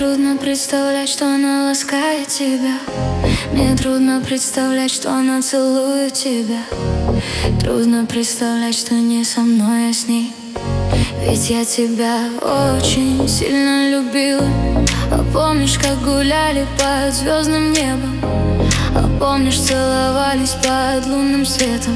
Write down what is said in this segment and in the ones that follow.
трудно представлять, что она ласкает тебя. Мне трудно представлять, что она целует тебя. Трудно представлять, что не со мной, а с ней. Ведь я тебя очень сильно любила. А помнишь, как гуляли под звездным небом? А помнишь, целовались под лунным светом?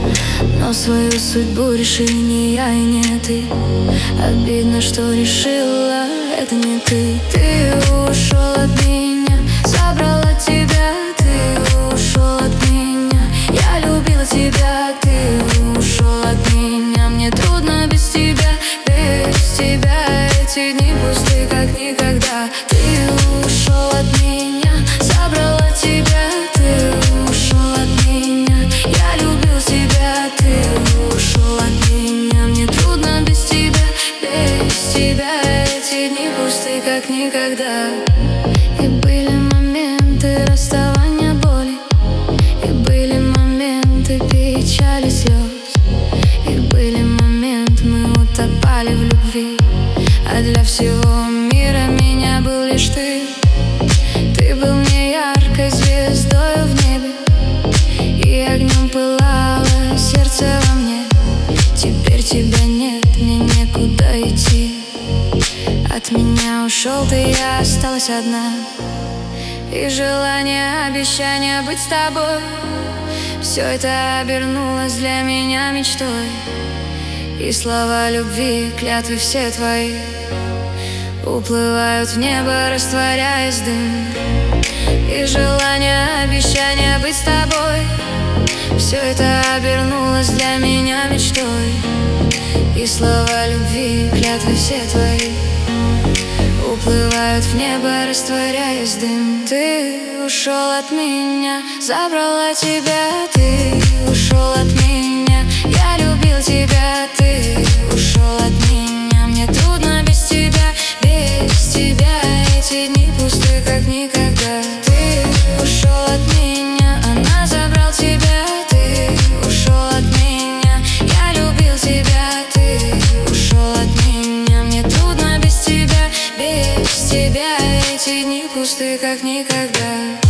Но свою судьбу решили не я и не ты. Обидно, что решила это не ты. Ты ушел от меня, забрала тебя. Ты ушел от меня, я любила тебя. Ты ушел от меня, мне трудно без тебя. Без тебя эти дни пусты, как никогда. Ты ушел от меня, забрала тебя. Ты ушел от меня, я любил тебя. Ты ушел от меня, мне трудно без тебя. Без тебя эти дни пусты, как никогда. И были моменты расставания, боли. И были моменты печали, слез. И были моменты, мы утопали в любви. А для всего мира меня был лишь ты. Ты был мне яркой звездой в небе, и огнем пылало сердце во мне. Теперь тебя нет, мне некуда идти. От меня ушел ты, я осталась одна. И желание, обещание быть с тобой, все это обернулось для меня мечтой. И слова любви, клятвы все твои уплывают в небо, растворяясь в дым. И желание, обещание быть с тобой, все это обернулось для меня мечтой. И слова любви, клятвы все твои уплывают в небо, растворяясь в дым. Ты ушел от меня, забрала тебя. Ты ушел от меня, я любил тебя. Ты ушел от меня, мне трудно без тебя. Без тебя эти дни пусты, как никогда. Ты ушел от меня, она забрал тебя. Ты ушел от меня, я любил тебя. Ты ушел от меня, мне трудно без тебя. Без тебя эти дни пусты, как никогда.